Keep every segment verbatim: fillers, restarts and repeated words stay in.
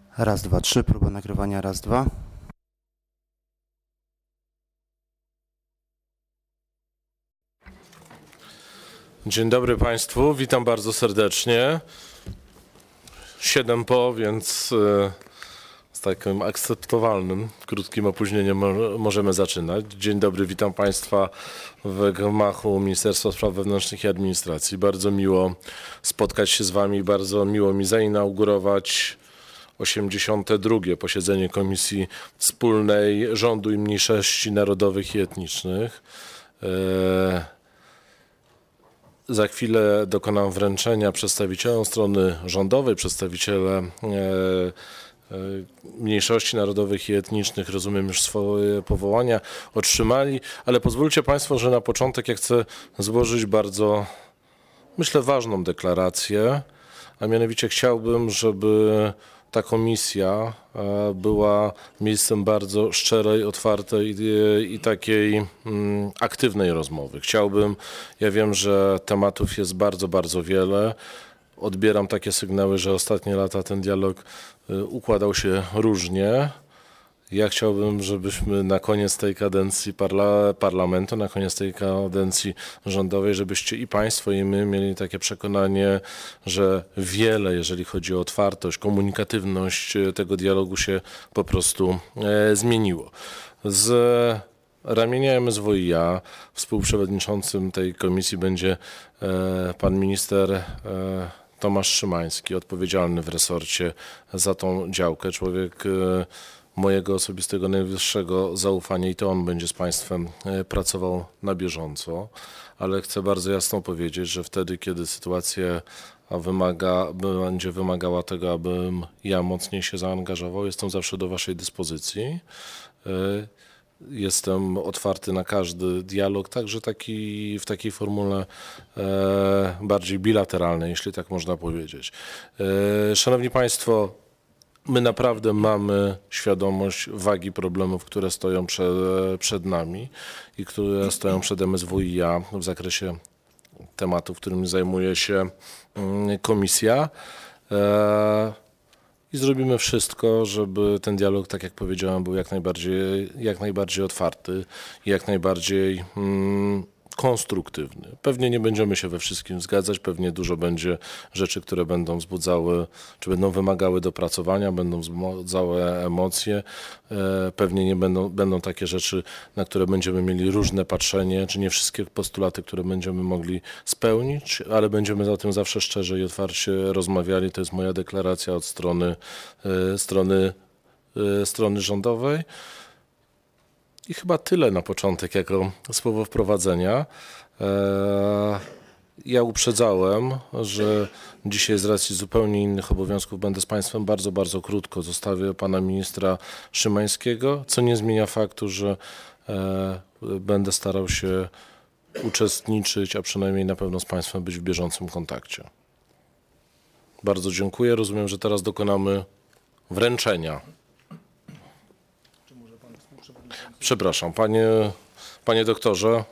Raz, dwa, trzy, próba nagrywania, raz, dwa. Dzień dobry Państwu, witam bardzo serdecznie. Siedem po, więc z takim akceptowalnym, krótkim opóźnieniem możemy zaczynać. Dzień dobry, witam Państwa w gmachu Ministerstwa Spraw Wewnętrznych i Administracji. Bardzo miło spotkać się z Wami, bardzo miło mi zainaugurować osiemdziesiąte drugie posiedzenie Komisji Wspólnej Rządu i Mniejszości Narodowych i Etnicznych. Za chwilę dokonam wręczenia przedstawicielom strony rządowej. Przedstawiciele e, e, mniejszości narodowych i etnicznych, rozumiem, już swoje powołania otrzymali, ale pozwólcie Państwo, że na początek ja chcę złożyć bardzo, myślę, ważną deklarację, a mianowicie chciałbym, żeby ta komisja była miejscem bardzo szczerej, otwartej i, i takiej mm, aktywnej rozmowy. Chciałbym, ja wiem, że tematów jest bardzo, bardzo wiele. Odbieram takie sygnały, że ostatnie lata ten dialog y, układał się różnie. Ja chciałbym, żebyśmy na koniec tej kadencji parla parlamentu, na koniec tej kadencji rządowej, żebyście i Państwo, i my mieli takie przekonanie, że wiele, jeżeli chodzi o otwartość, komunikatywność tego dialogu się po prostu e, zmieniło. Z ramienia M S W i A współprzewodniczącym tej komisji będzie e, pan minister e, Tomasz Szymański, odpowiedzialny w resorcie za tą działkę, człowiek e, mojego osobistego najwyższego zaufania i to on będzie z Państwem pracował na bieżąco, ale chcę bardzo jasno powiedzieć, że wtedy, kiedy sytuacja wymaga, będzie wymagała tego, abym ja mocniej się zaangażował, jestem zawsze do Waszej dyspozycji. Jestem otwarty na każdy dialog, także taki, w takiej formule e, bardziej bilateralnej, jeśli tak można powiedzieć. E, Szanowni Państwo, my naprawdę mamy świadomość wagi problemów, które stoją przed, przed nami i które stoją przed M S W i A w zakresie tematów, którymi zajmuje się komisja. I zrobimy wszystko, żeby ten dialog, tak jak powiedziałem, był jak najbardziej, jak najbardziej otwarty i jak najbardziej mm, konstruktywny. Pewnie nie będziemy się we wszystkim zgadzać, pewnie dużo będzie rzeczy, które będą wzbudzały, czy będą wymagały dopracowania, będą wzbudzały emocje. Pewnie nie będą, będą takie rzeczy, na które będziemy mieli różne patrzenie, czy nie wszystkie postulaty, które będziemy mogli spełnić, ale będziemy o tym zawsze szczerze i otwarcie rozmawiali. To jest moja deklaracja od strony, strony, strony rządowej. I chyba tyle na początek jako słowo wprowadzenia. Ja uprzedzałem, że dzisiaj z racji zupełnie innych obowiązków będę z Państwem bardzo, bardzo krótko. Zostawię pana ministra Szymańskiego, co nie zmienia faktu, że będę starał się uczestniczyć, a przynajmniej na pewno z Państwem być w bieżącym kontakcie. Bardzo dziękuję. Rozumiem, że teraz dokonamy wręczenia. Przepraszam, panie, panie doktorze.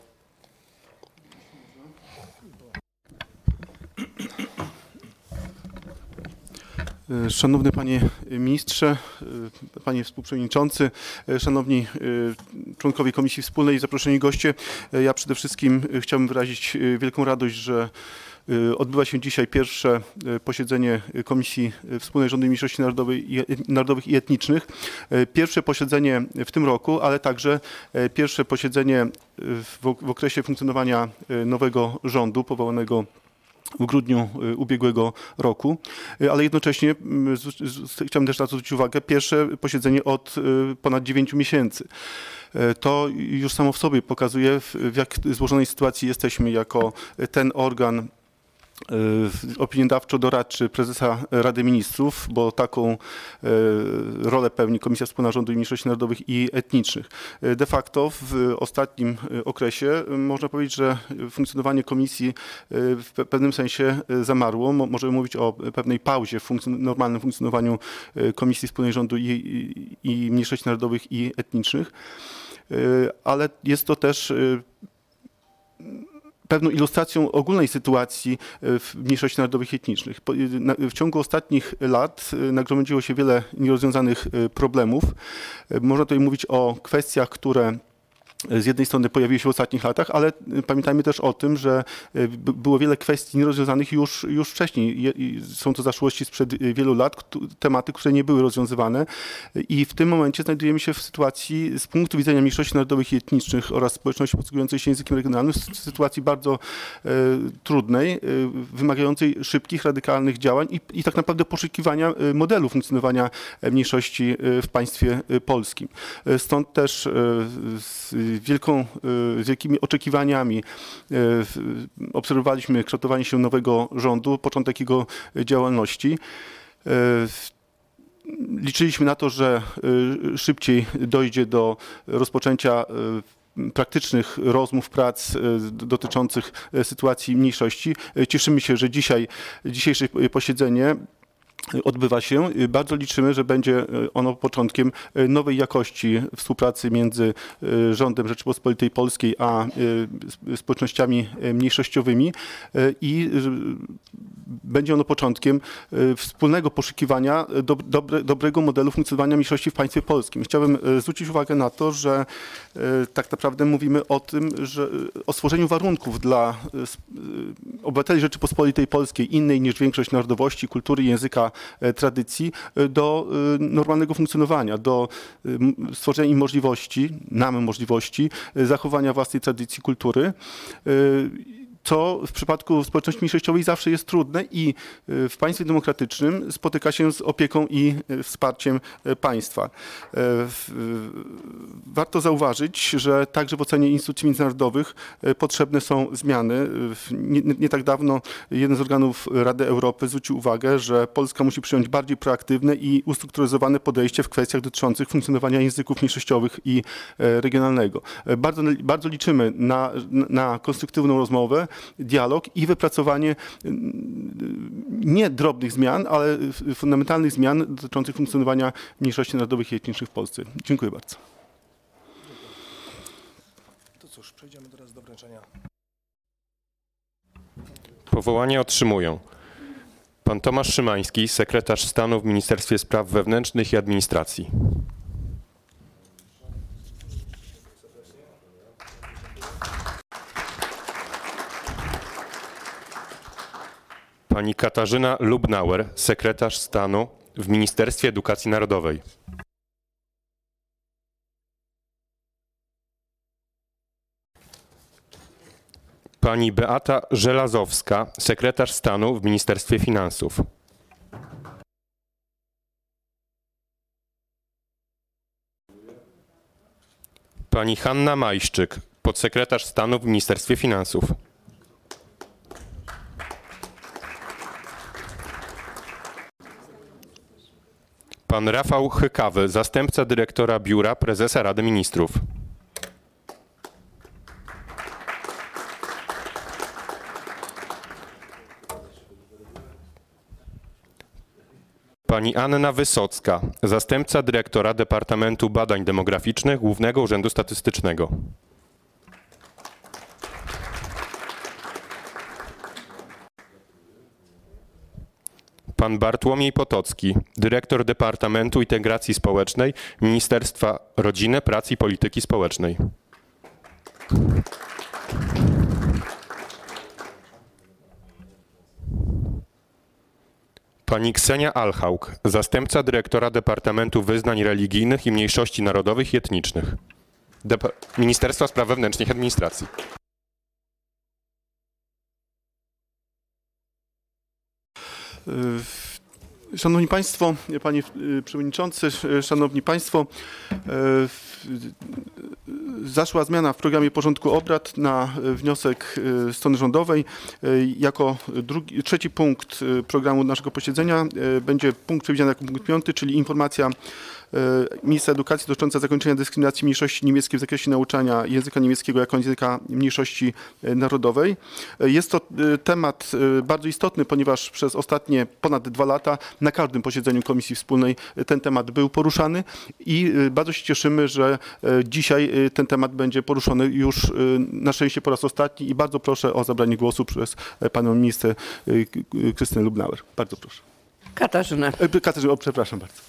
Szanowny panie ministrze, panie współprzewodniczący, szanowni członkowie Komisji Wspólnej i zaproszeni goście, ja przede wszystkim chciałbym wyrazić wielką radość, że odbywa się dzisiaj pierwsze posiedzenie Komisji Wspólnej Rządu i Mniejszości Narodowych i Etnicznych. Pierwsze posiedzenie w tym roku, ale także pierwsze posiedzenie w okresie funkcjonowania nowego rządu powołanego w grudniu ubiegłego roku, ale jednocześnie chciałem też na to zwrócić uwagę, pierwsze posiedzenie od ponad dziewięciu miesięcy. To już samo w sobie pokazuje, w jak złożonej sytuacji jesteśmy jako ten organ opiniodawczo-doradczy prezesa Rady Ministrów, bo taką rolę pełni Komisja Wspólna Rządu i Mniejszości Narodowych i Etnicznych. De facto w ostatnim okresie można powiedzieć, że funkcjonowanie komisji w pewnym sensie zamarło. Możemy mówić o pewnej pauzie w funkcjon- normalnym funkcjonowaniu Komisji Wspólnej Rządu i, i, i Mniejszości Narodowych i Etnicznych, ale jest to też pewną ilustracją ogólnej sytuacji w mniejszości narodowych i etnicznych. W ciągu ostatnich lat nagromadziło się wiele nierozwiązanych problemów. Można tutaj mówić o kwestiach, które z jednej strony pojawiły się w ostatnich latach, ale pamiętajmy też o tym, że było wiele kwestii nierozwiązanych już, już wcześniej. Są to zaszłości sprzed wielu lat, tematy, które nie były rozwiązywane i w tym momencie znajdujemy się w sytuacji z punktu widzenia mniejszości narodowych i etnicznych oraz społeczności posługującej się językiem regionalnym w sytuacji bardzo e, trudnej, e, wymagającej szybkich, radykalnych działań i, i tak naprawdę poszukiwania modelu funkcjonowania mniejszości w państwie polskim. Stąd też e, z, Wielką, z wielkimi oczekiwaniami obserwowaliśmy kształtowanie się nowego rządu, początek jego działalności. Liczyliśmy na to, że szybciej dojdzie do rozpoczęcia praktycznych rozmów, prac dotyczących sytuacji mniejszości. Cieszymy się, że dzisiaj, dzisiejsze posiedzenie odbywa się. Bardzo liczymy, że będzie ono początkiem nowej jakości współpracy między rządem Rzeczypospolitej Polskiej a społecznościami mniejszościowymi i będzie ono początkiem wspólnego poszukiwania do, dobre, dobrego modelu funkcjonowania mniejszości w państwie polskim. Chciałbym zwrócić uwagę na to, że tak naprawdę mówimy o tym, że o stworzeniu warunków dla obywateli Rzeczypospolitej Polskiej innej niż większość narodowości, kultury, języka, tradycji do normalnego funkcjonowania, do stworzenia im możliwości, nam możliwości zachowania własnej tradycji, kultury, co w przypadku społeczności mniejszościowej zawsze jest trudne i w państwie demokratycznym spotyka się z opieką i wsparciem państwa. Warto zauważyć, że także w ocenie instytucji międzynarodowych potrzebne są zmiany. Nie, nie tak dawno jeden z organów Rady Europy zwrócił uwagę, że Polska musi przyjąć bardziej proaktywne i ustrukturyzowane podejście w kwestiach dotyczących funkcjonowania języków mniejszościowych i regionalnego. Bardzo, bardzo liczymy na, na konstruktywną rozmowę, dialog i wypracowanie nie drobnych zmian, ale fundamentalnych zmian dotyczących funkcjonowania mniejszości narodowych i etnicznych w Polsce. Dziękuję bardzo. To cóż, przejdziemy teraz do wręczenia. Powołanie otrzymują pan Tomasz Szymański, sekretarz stanu w Ministerstwie Spraw Wewnętrznych i Administracji. Pani Katarzyna Lubnauer, sekretarz stanu w Ministerstwie Edukacji Narodowej. Pani Beata Żelazowska, sekretarz stanu w Ministerstwie Finansów. Pani Hanna Majszczyk, podsekretarz stanu w Ministerstwie Finansów. Pan Rafał Chykawy, zastępca dyrektora Biura Prezesa Rady Ministrów. Pani Anna Wysocka, zastępca dyrektora Departamentu Badań Demograficznych Głównego Urzędu Statystycznego. Pan Bartłomiej Potocki, dyrektor Departamentu Integracji Społecznej Ministerstwa Rodziny, Pracy i Polityki Społecznej. Pani Ksenia Alchauk, zastępca dyrektora Departamentu Wyznań Religijnych i Mniejszości Narodowych i Etnicznych Dep- Ministerstwa Spraw Wewnętrznych i Administracji. Szanowni Państwo, Panie Przewodniczący, Szanowni Państwo, zaszła zmiana w programie porządku obrad na wniosek strony rządowej. Jako drugi, trzeci punkt programu naszego posiedzenia będzie punkt przewidziany jako punkt piąty, czyli informacja Ministra Edukacji dotycząca zakończenia dyskryminacji mniejszości niemieckiej w zakresie nauczania języka niemieckiego jako języka mniejszości narodowej. Jest to temat bardzo istotny, ponieważ przez ostatnie ponad dwa lata na każdym posiedzeniu Komisji Wspólnej ten temat był poruszany i bardzo się cieszymy, że dzisiaj ten temat temat będzie poruszony już y, na szczęście po raz ostatni i bardzo proszę o zabranie głosu przez e, panią minister y, y, Krystynę Lubnauer. Bardzo proszę. Katarzynę. E, Katarzyna, o, przepraszam bardzo.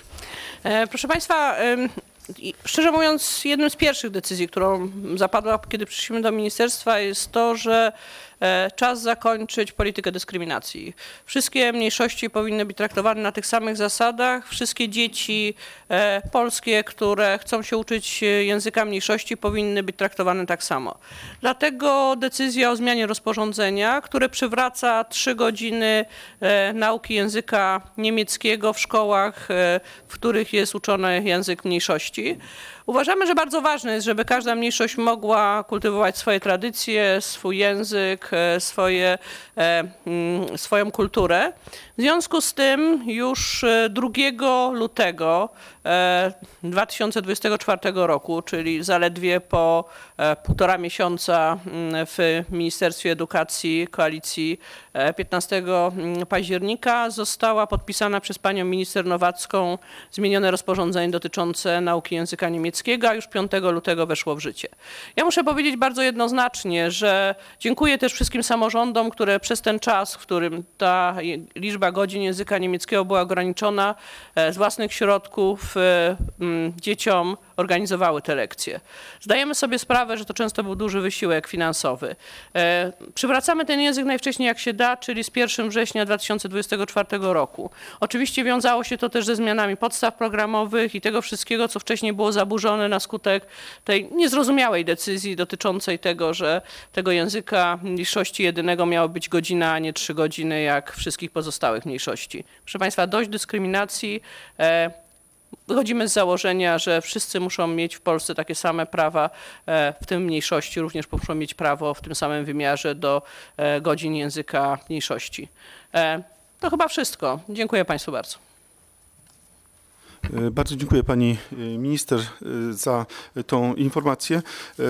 E, Proszę Państwa, ym, i szczerze mówiąc, jedną z pierwszych decyzji, którą zapadła, kiedy przyszliśmy do ministerstwa, jest to, że e, czas zakończyć politykę dyskryminacji. Wszystkie mniejszości powinny być traktowane na tych samych zasadach. Wszystkie dzieci e, polskie, które chcą się uczyć języka mniejszości, powinny być traktowane tak samo. Dlatego decyzja o zmianie rozporządzenia, które przywraca trzy godziny e, nauki języka niemieckiego w szkołach, e, w których jest uczony język mniejszości. Uważamy, że bardzo ważne jest, żeby każda mniejszość mogła kultywować swoje tradycje, swój język, e, swoje, e, mm, swoją kulturę. W związku z tym już e, drugiego lutego e, dwa tysiące dwudziestego czwartego roku, czyli zaledwie po e, półtora miesiąca mm, w Ministerstwie Edukacji Koalicji e, piętnastego października została podpisana przez panią minister Nowacką zmienione rozporządzenie dotyczące nauki języka niemieckiego, a już piątego lutego weszło w życie. Ja muszę powiedzieć bardzo jednoznacznie, że dziękuję też wszystkim samorządom, które przez ten czas, w którym ta liczba godzin języka niemieckiego była ograniczona, z własnych środków dzieciom organizowały te lekcje. Zdajemy sobie sprawę, że to często był duży wysiłek finansowy. Przywracamy ten język najwcześniej jak się da, czyli z pierwszego września dwa tysiące dwudziestego czwartego roku. Oczywiście wiązało się to też ze zmianami podstaw programowych i tego wszystkiego, co wcześniej było zaburzone na skutek tej niezrozumiałej decyzji dotyczącej tego, że tego języka mniejszości jedynego miało być godzina, a nie trzy godziny jak wszystkich pozostałych mniejszości. Proszę Państwa, dość dyskryminacji. Wychodzimy z założenia, że wszyscy muszą mieć w Polsce takie same prawa, w tym mniejszości również muszą mieć prawo w tym samym wymiarze do godzin języka mniejszości. To chyba wszystko. Dziękuję Państwu bardzo. Bardzo dziękuję pani minister za tą informację.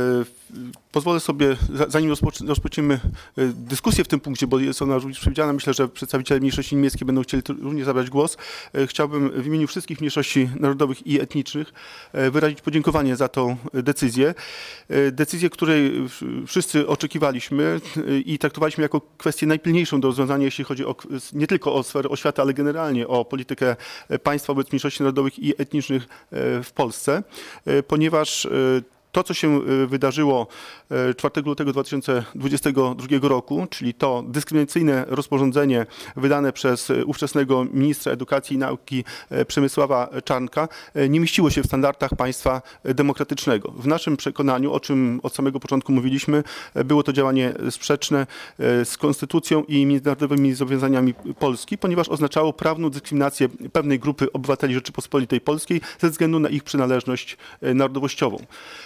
Pozwolę sobie, zanim rozpoczniemy dyskusję w tym punkcie, bo jest ona również przewidziana, myślę, że przedstawiciele mniejszości niemieckiej będą chcieli również zabrać głos. Chciałbym w imieniu wszystkich mniejszości narodowych i etnicznych wyrazić podziękowanie za tą decyzję. Decyzję, której wszyscy oczekiwaliśmy i traktowaliśmy jako kwestię najpilniejszą do rozwiązania, jeśli chodzi o, nie tylko o sferę oświaty, ale generalnie o politykę państwa wobec mniejszości narodowych i etnicznych w Polsce, ponieważ to, co się wydarzyło czwartego lutego dwa tysiące dwudziestego drugiego roku, czyli to dyskryminacyjne rozporządzenie wydane przez ówczesnego ministra edukacji i nauki Przemysława Czarnka, nie mieściło się w standardach państwa demokratycznego. W naszym przekonaniu, o czym od samego początku mówiliśmy, było to działanie sprzeczne z konstytucją i międzynarodowymi zobowiązaniami Polski, ponieważ oznaczało prawną dyskryminację pewnej grupy obywateli Rzeczypospolitej Polskiej ze względu na ich przynależność narodowościową.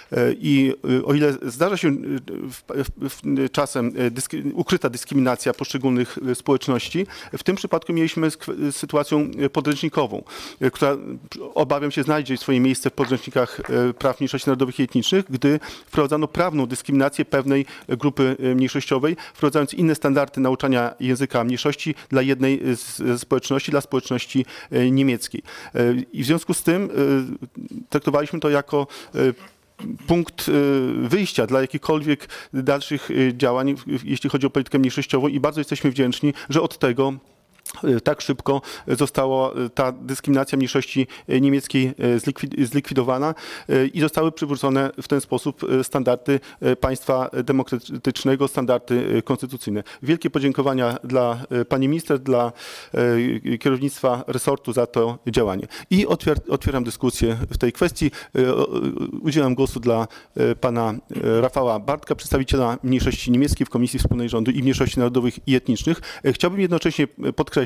I o ile zdarza się w, w, w, czasem dysk, ukryta dyskryminacja poszczególnych społeczności, w tym przypadku mieliśmy z, z sytuacją podręcznikową, która, obawiam się, znajdzie swoje miejsce w podręcznikach praw mniejszości narodowych i etnicznych, gdy wprowadzano prawną dyskryminację pewnej grupy mniejszościowej, wprowadzając inne standardy nauczania języka mniejszości dla jednej z społeczności, dla społeczności niemieckiej. I w związku z tym traktowaliśmy to jako punkt wyjścia dla jakichkolwiek dalszych działań, jeśli chodzi o politykę mniejszościową, i bardzo jesteśmy wdzięczni, że od tego tak szybko została ta dyskryminacja mniejszości niemieckiej zlikwidowana i zostały przywrócone w ten sposób standardy państwa demokratycznego, standardy konstytucyjne. Wielkie podziękowania dla pani minister, dla kierownictwa resortu za to działanie. I otwier otwieram dyskusję w tej kwestii. Udzielam głosu dla pana Rafała Bartka, przedstawiciela mniejszości niemieckiej w Komisji Wspólnej Rządu i Mniejszości Narodowych i Etnicznych. Chciałbym jednocześnie podkreślić,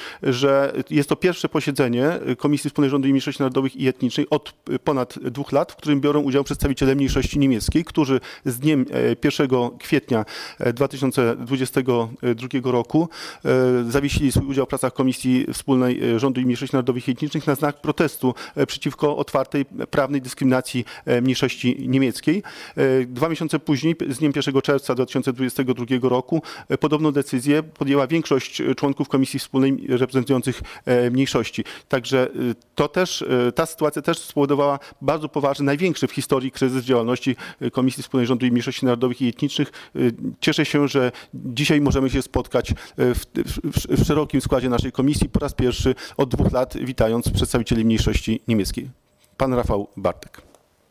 że jest to pierwsze posiedzenie Komisji Wspólnej Rządu i Mniejszości Narodowych i Etnicznej od ponad dwóch lat, w którym biorą udział przedstawiciele mniejszości niemieckiej, którzy z dniem pierwszego kwietnia dwa tysiące dwudziestego drugiego roku zawiesili swój udział w pracach Komisji Wspólnej Rządu i Mniejszości Narodowych i Etnicznych na znak protestu przeciwko otwartej prawnej dyskryminacji mniejszości niemieckiej. Dwa miesiące później, z dniem pierwszego czerwca dwa tysiące dwudziestego drugiego roku, podobną decyzję podjęła większość członków Komisji Wspólnej reprezentujących e, mniejszości. Także e, to też, e, ta sytuacja też spowodowała bardzo poważny, największy w historii kryzys działalności e, Komisji Wspólnej Rządu i Mniejszości Narodowych i Etnicznych. E, cieszę się, że dzisiaj możemy się spotkać w, w, w szerokim składzie naszej komisji po raz pierwszy od dwóch lat, witając przedstawicieli mniejszości niemieckiej. Pan Rafał Bartek.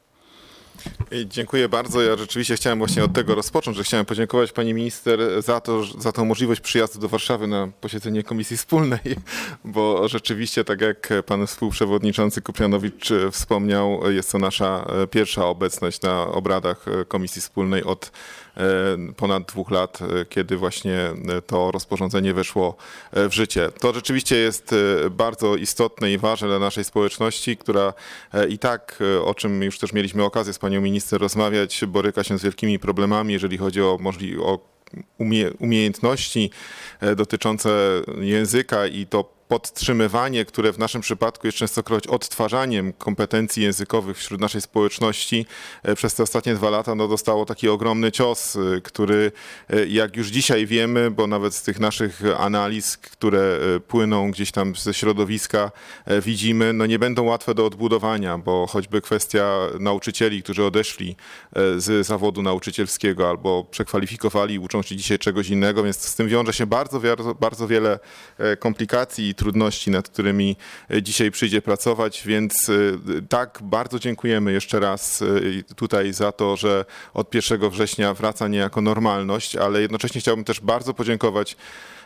Dziękuję bardzo. Ja rzeczywiście chciałem właśnie od tego rozpocząć, że chciałem podziękować pani minister za to, za tą możliwość przyjazdu do Warszawy na posiedzenie Komisji Wspólnej, bo rzeczywiście, tak jak pan współprzewodniczący Kuprianowicz wspomniał, jest to nasza pierwsza obecność na obradach Komisji Wspólnej od ponad dwóch lat, kiedy właśnie to rozporządzenie weszło w życie. To rzeczywiście jest bardzo istotne i ważne dla naszej społeczności, która i tak, o czym już też mieliśmy okazję z panią minister rozmawiać, boryka się z wielkimi problemami, jeżeli chodzi o możli- o umie- umiejętności dotyczące języka i to podtrzymywanie, które w naszym przypadku jest częstokroć odtwarzaniem kompetencji językowych wśród naszej społeczności, przez te ostatnie dwa lata no, dostało taki ogromny cios, który jak już dzisiaj wiemy, bo nawet z tych naszych analiz, które płyną gdzieś tam ze środowiska, widzimy, no nie będą łatwe do odbudowania, bo choćby kwestia nauczycieli, którzy odeszli z zawodu nauczycielskiego albo przekwalifikowali, uczą się dzisiaj czegoś innego, więc z tym wiąże się bardzo, bardzo wiele komplikacji trudności, nad którymi dzisiaj przyjdzie pracować, więc tak, bardzo dziękujemy jeszcze raz tutaj za to, że od pierwszego września wraca niejako normalność, ale jednocześnie chciałbym też bardzo podziękować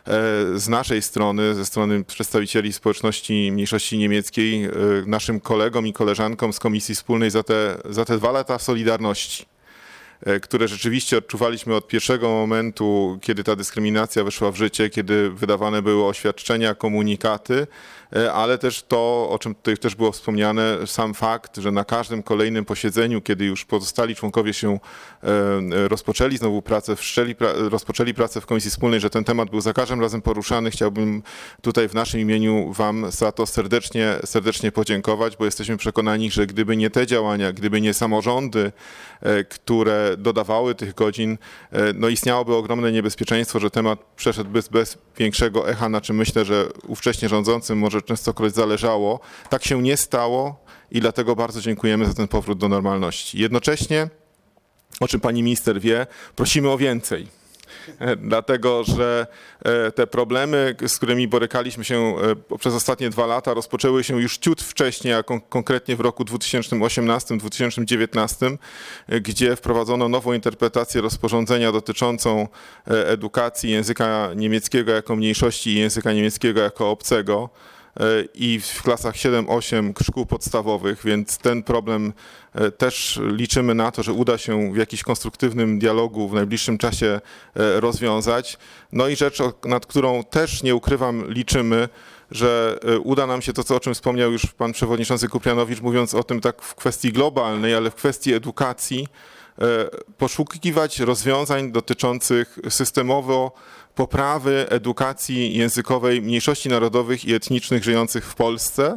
z naszej strony, ze strony przedstawicieli społeczności mniejszości niemieckiej, naszym kolegom i koleżankom z Komisji Wspólnej za te, za te dwa lata solidarności, które rzeczywiście odczuwaliśmy od pierwszego momentu, kiedy ta dyskryminacja weszła w życie, kiedy wydawane były oświadczenia, komunikaty, ale też to, o czym tutaj też było wspomniane, sam fakt, że na każdym kolejnym posiedzeniu, kiedy już pozostali członkowie się rozpoczęli znowu pracę, wszczęli, rozpoczęli pracę w Komisji Wspólnej, że ten temat był za każdym razem poruszany. Chciałbym tutaj w naszym imieniu wam za to serdecznie, serdecznie podziękować, bo jesteśmy przekonani, że gdyby nie te działania, gdyby nie samorządy, które dodawały tych godzin, no istniałoby ogromne niebezpieczeństwo, że temat przeszedłby bez, bez większego echa, na czym myślę, że ówcześnie rządzącym może częstokroć zależało. Tak się nie stało i dlatego bardzo dziękujemy za ten powrót do normalności. Jednocześnie, o czym pani minister wie, prosimy o więcej. Dlatego, że te problemy, z którymi borykaliśmy się przez ostatnie dwa lata, rozpoczęły się już ciut wcześniej, a kon- konkretnie w roku dwa tysiące osiemnastym dwa tysiące dziewiętnastym, gdzie wprowadzono nową interpretację rozporządzenia dotyczącą edukacji języka niemieckiego jako mniejszości i języka niemieckiego jako obcego i w klasach siedem osiem szkół podstawowych, więc ten problem też liczymy na to, że uda się w jakimś konstruktywnym dialogu w najbliższym czasie rozwiązać. No i rzecz, nad którą też, nie ukrywam, liczymy, że uda nam się to, co, o czym wspomniał już pan przewodniczący Kuprianowicz, mówiąc o tym tak w kwestii globalnej, ale w kwestii edukacji, poszukiwać rozwiązań dotyczących systemowo poprawy edukacji językowej mniejszości narodowych i etnicznych żyjących w Polsce,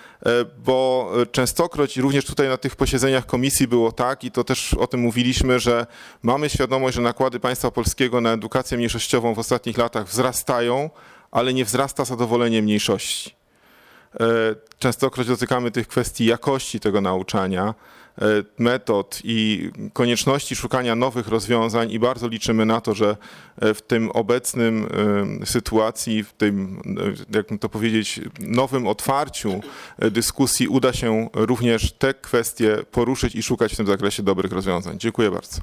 bo częstokroć również tutaj na tych posiedzeniach komisji było tak i to też o tym mówiliśmy, że mamy świadomość, że nakłady państwa polskiego na edukację mniejszościową w ostatnich latach wzrastają, ale nie wzrasta zadowolenie mniejszości. Częstokroć dotykamy tych kwestii jakości tego nauczania, metod i konieczności szukania nowych rozwiązań i bardzo liczymy na to, że w tym obecnym sytuacji, w tym, jak to powiedzieć, nowym otwarciu dyskusji uda się również te kwestie poruszyć i szukać w tym zakresie dobrych rozwiązań. Dziękuję bardzo.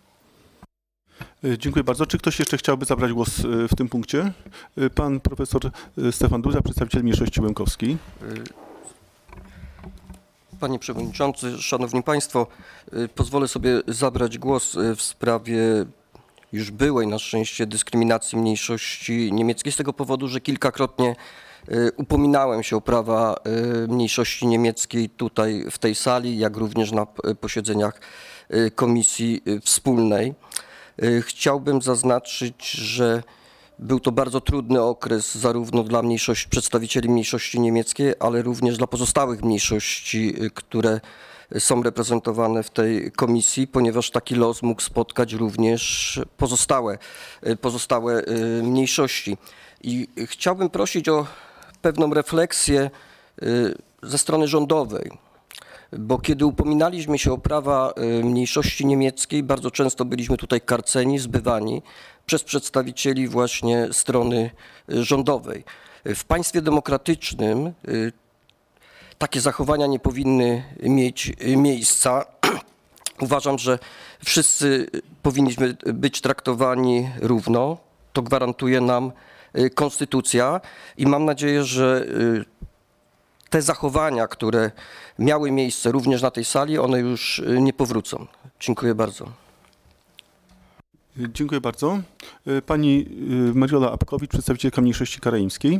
Dziękuję bardzo. Czy ktoś jeszcze chciałby zabrać głos w tym punkcie? Pan profesor Stefan Duza, przedstawiciel mniejszości łemkowskiej. Panie Przewodniczący, Szanowni Państwo, pozwolę sobie zabrać głos w sprawie już byłej na szczęście dyskryminacji mniejszości niemieckiej z tego powodu, że kilkakrotnie upominałem się o prawa mniejszości niemieckiej tutaj w tej sali, jak również na posiedzeniach Komisji Wspólnej. Chciałbym zaznaczyć, że był to bardzo trudny okres zarówno dla mniejszości, przedstawicieli mniejszości niemieckiej, ale również dla pozostałych mniejszości, które są reprezentowane w tej komisji, ponieważ taki los mógł spotkać również pozostałe, pozostałe mniejszości. I chciałbym prosić o pewną refleksję ze strony rządowej, bo kiedy upominaliśmy się o prawa mniejszości niemieckiej, bardzo często byliśmy tutaj karceni, zbywani przez przedstawicieli właśnie strony rządowej. W państwie demokratycznym takie zachowania nie powinny mieć miejsca. Uważam, że wszyscy powinniśmy być traktowani równo. To gwarantuje nam konstytucja i mam nadzieję, że te zachowania, które miały miejsce również na tej sali, one już nie powrócą. Dziękuję bardzo. Dziękuję bardzo. Pani Mariola Apkowicz, przedstawicielka mniejszości karaimskiej.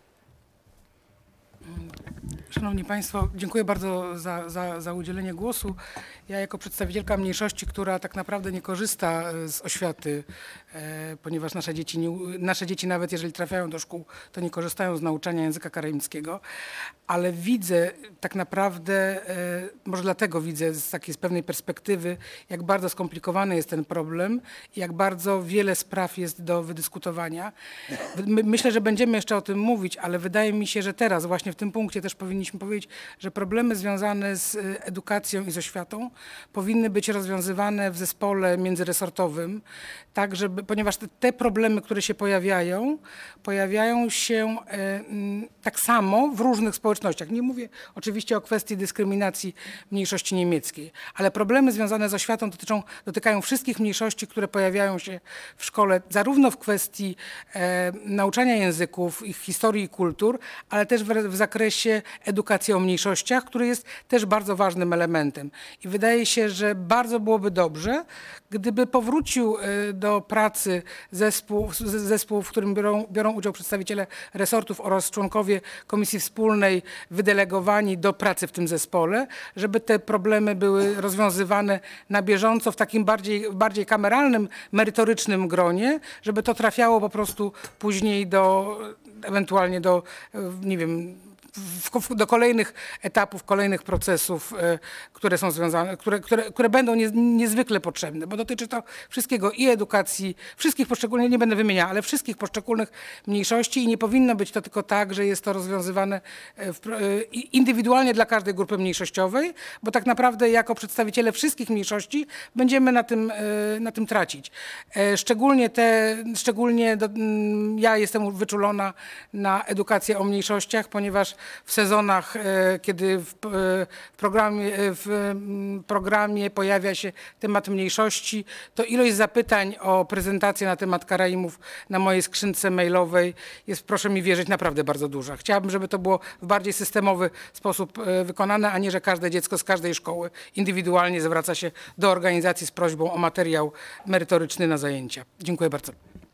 Szanowni Państwo, dziękuję bardzo za, za, za udzielenie głosu. Ja jako przedstawicielka mniejszości, która tak naprawdę nie korzysta z oświaty, e, ponieważ nasze dzieci, nie, nasze dzieci nawet jeżeli trafiają do szkół, to nie korzystają z nauczania języka karaimskiego, ale widzę tak naprawdę, e, może dlatego widzę z takiej z pewnej perspektywy, jak bardzo skomplikowany jest ten problem i jak bardzo wiele spraw jest do wydyskutowania. My, myślę, że będziemy jeszcze o tym mówić, ale wydaje mi się, że teraz właśnie w tym punkcie też powinniśmy powiedzieć, że problemy związane z edukacją i z oświatą powinny być rozwiązywane w zespole międzyresortowym, tak żeby, ponieważ te, te problemy, które się pojawiają, pojawiają się e, tak samo w różnych społecznościach. Nie mówię oczywiście o kwestii dyskryminacji mniejszości niemieckiej, ale problemy związane z oświatą dotyczą, dotykają wszystkich mniejszości, które pojawiają się w szkole, zarówno w kwestii e, nauczania języków, ich historii i kultur, ale też w, w zakresie edukacji o mniejszościach, który jest też bardzo ważnym elementem. I wydaje się, że bardzo byłoby dobrze, gdyby powrócił do pracy zespół, zespół w którym biorą, biorą udział przedstawiciele resortów oraz członkowie Komisji Wspólnej wydelegowani do pracy w tym zespole, żeby te problemy były rozwiązywane na bieżąco w takim bardziej, bardziej kameralnym, merytorycznym gronie, żeby to trafiało po prostu później do, ewentualnie do, nie wiem, W, w, do kolejnych etapów, kolejnych procesów, e, które są związane, które, które, które będą nie, niezwykle potrzebne, bo dotyczy to wszystkiego i edukacji, wszystkich poszczególnych, nie będę wymieniał, ale wszystkich poszczególnych mniejszości i nie powinno być to tylko tak, że jest to rozwiązywane w, e, indywidualnie dla każdej grupy mniejszościowej, bo tak naprawdę jako przedstawiciele wszystkich mniejszości będziemy na tym, e, na tym tracić. E, szczególnie te, szczególnie do, m, ja jestem wyczulona na edukację o mniejszościach, ponieważ w sezonach, kiedy w programie, w programie pojawia się temat mniejszości, to ilość zapytań o prezentację na temat Karaimów na mojej skrzynce mailowej jest, proszę mi wierzyć, naprawdę bardzo duża. Chciałabym, żeby to było w bardziej systemowy sposób wykonane, a nie, że każde dziecko z każdej szkoły indywidualnie zwraca się do organizacji z prośbą o materiał merytoryczny na zajęcia. Dziękuję bardzo.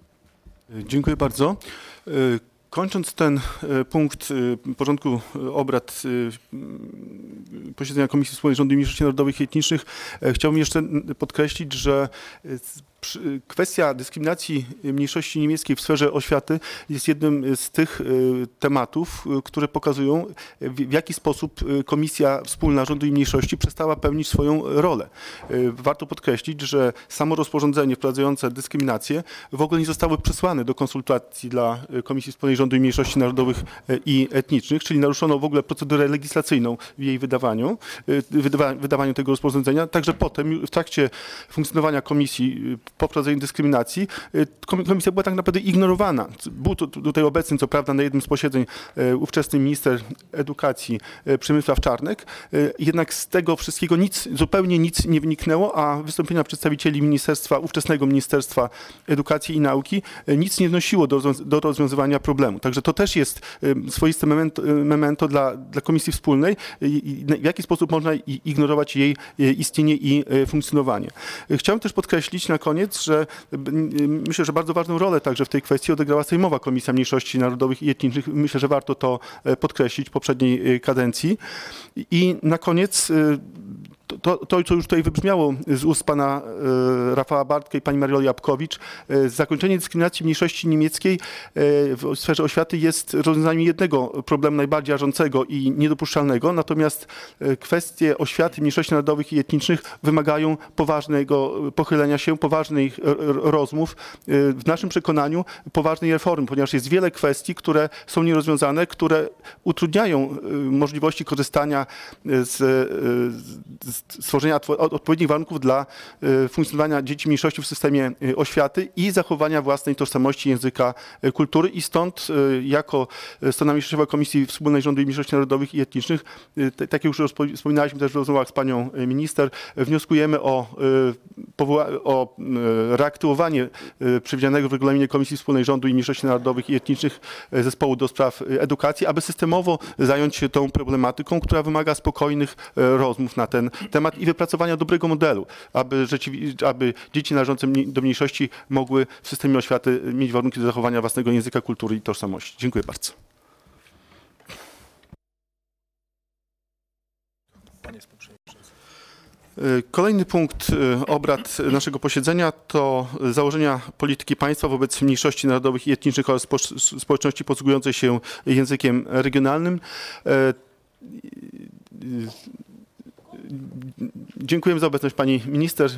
Dziękuję bardzo. Kończąc ten punkt porządku obrad posiedzenia Komisji Wspólnej Rządu i Mniejszości Narodowych i Etnicznych, chciałbym jeszcze podkreślić, że kwestia dyskryminacji mniejszości niemieckiej w sferze oświaty jest jednym z tych tematów, które pokazują, w jaki sposób Komisja Wspólna Rządu i Mniejszości przestała pełnić swoją rolę. Warto podkreślić, że samo rozporządzenie wprowadzające dyskryminację w ogóle nie zostało przesłane do konsultacji dla Komisji Wspólnej Rządu i Mniejszości Narodowych i Etnicznych, czyli naruszono w ogóle procedurę legislacyjną w jej wydawaniu, wydawa, wydawaniu tego rozporządzenia. Także potem w trakcie funkcjonowania komisji po wprowadzeniu dyskryminacji komisja była tak naprawdę ignorowana. Był tu, tutaj obecny, co prawda, na jednym z posiedzeń ówczesny minister edukacji Przemysław Czarnek, jednak z tego wszystkiego nic, zupełnie nic nie wyniknęło, a wystąpienia przedstawicieli ministerstwa, ówczesnego Ministerstwa Edukacji i Nauki nic nie wnosiło do, do rozwiązywania problemu. Także to też jest swoiste memento, memento dla, dla Komisji Wspólnej, w jaki sposób można ignorować jej istnienie i funkcjonowanie. Chciałem też podkreślić na koniec, że myślę, że bardzo ważną rolę także w tej kwestii odegrała Sejmowa Komisja Mniejszości Narodowych i Etnicznych. Myślę, że warto to podkreślić w poprzedniej kadencji. I na koniec To, to, co już tutaj wybrzmiało z ust pana e, Rafała Bartka i pani Marioli Jabłkowicz, e, zakończenie dyskryminacji mniejszości niemieckiej e, w sferze oświaty jest rozwiązaniem jednego problemu najbardziej rażącego i niedopuszczalnego, natomiast e, kwestie oświaty mniejszości narodowych i etnicznych wymagają poważnego pochylenia się, poważnych r- r- rozmów, e, w naszym przekonaniu poważnej reformy, ponieważ jest wiele kwestii, które są nierozwiązane, które utrudniają e, możliwości korzystania z, e, z stworzenia odpowiednich warunków dla funkcjonowania dzieci mniejszości w systemie oświaty i zachowania własnej tożsamości języka, kultury i stąd jako strona mniejszościowa Komisji Wspólnej Rządu i Mniejszości Narodowych i Etnicznych, tak jak już wspominaliśmy też w rozmowach z panią minister, wnioskujemy o, powoła- o reaktywowanie przewidzianego w regulaminie Komisji Wspólnej Rządu i Mniejszości Narodowych i Etnicznych zespołu do spraw edukacji, aby systemowo zająć się tą problematyką, która wymaga spokojnych rozmów na ten temat i wypracowania dobrego modelu, aby, rzeczywiście, aby dzieci należące do mniejszości mogły w systemie oświaty mieć warunki do zachowania własnego języka, kultury i tożsamości. Dziękuję bardzo. Kolejny punkt obrad naszego posiedzenia to założenia polityki państwa wobec mniejszości narodowych i etnicznych oraz społeczności posługującej się językiem regionalnym. Dziękujemy za obecność pani minister.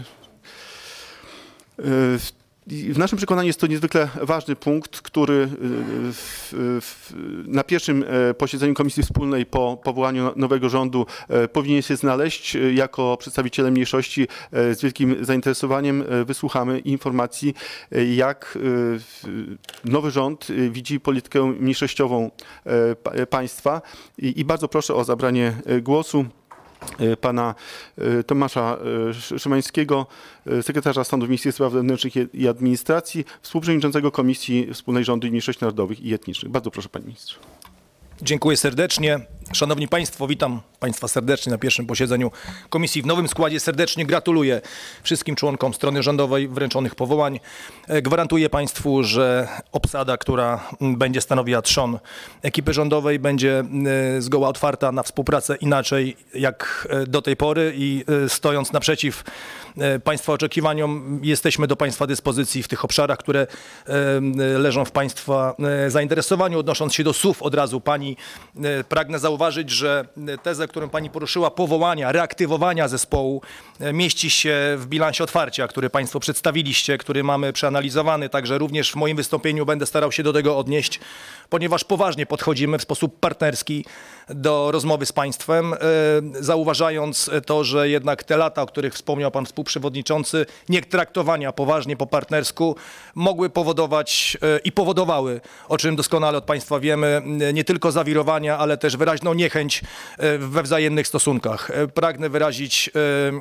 W naszym przekonaniu jest to niezwykle ważny punkt, który w, w, na pierwszym posiedzeniu Komisji Wspólnej po powołaniu nowego rządu powinien się znaleźć. Jako przedstawiciele mniejszości z wielkim zainteresowaniem wysłuchamy informacji, jak nowy rząd widzi politykę mniejszościową państwa i, i bardzo proszę o zabranie głosu pana Tomasza Szymańskiego, sekretarza stanu w Ministerstwie Spraw Wewnętrznych i Administracji, współprzewodniczącego Komisji Wspólnej Rządu i Mniejszości Narodowych i Etnicznych. Bardzo proszę, panie ministrze. Dziękuję serdecznie. Szanowni Państwo, witam Państwa serdecznie na pierwszym posiedzeniu Komisji w nowym składzie. Serdecznie gratuluję wszystkim członkom strony rządowej wręczonych powołań. Gwarantuję Państwu, że obsada, która będzie stanowiła trzon ekipy rządowej, będzie zgoła otwarta na współpracę inaczej jak do tej pory i stojąc naprzeciw Państwa oczekiwaniom, jesteśmy do Państwa dyspozycji w tych obszarach, które leżą w Państwa zainteresowaniu. Odnosząc się do słów od razu Pani, pragnę zauważyć, że tezę, którą Pani poruszyła, powołania, reaktywowania zespołu, mieści się w bilansie otwarcia, który Państwo przedstawiliście, który mamy przeanalizowany, także również w moim wystąpieniu będę starał się do tego odnieść, ponieważ poważnie podchodzimy w sposób partnerski do rozmowy z Państwem, zauważając to, że jednak te lata, o których wspomniał Pan współprzewodniczący, nie traktowania poważnie po partnersku, mogły powodować i powodowały, o czym doskonale od Państwa wiemy, nie tylko zawirowania, ale też wyraźną niechęć we wzajemnych stosunkach. Pragnę wyrazić